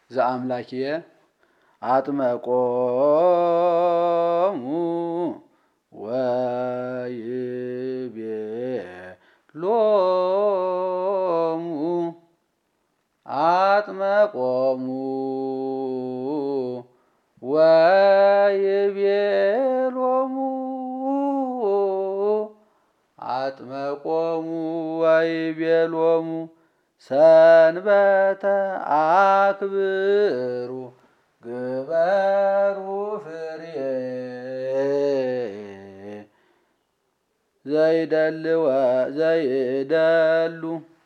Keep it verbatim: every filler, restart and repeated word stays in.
ዘአምላክየ አጥመቆሙ ወይቤሎሙ አጥመቆሙ ወይቤሎሙ አጥመቆሙ ወይቤሎሙ ሰንበተ አክብሩ ግበሩ ፍርየ ዘይደልወ ዘይደሉ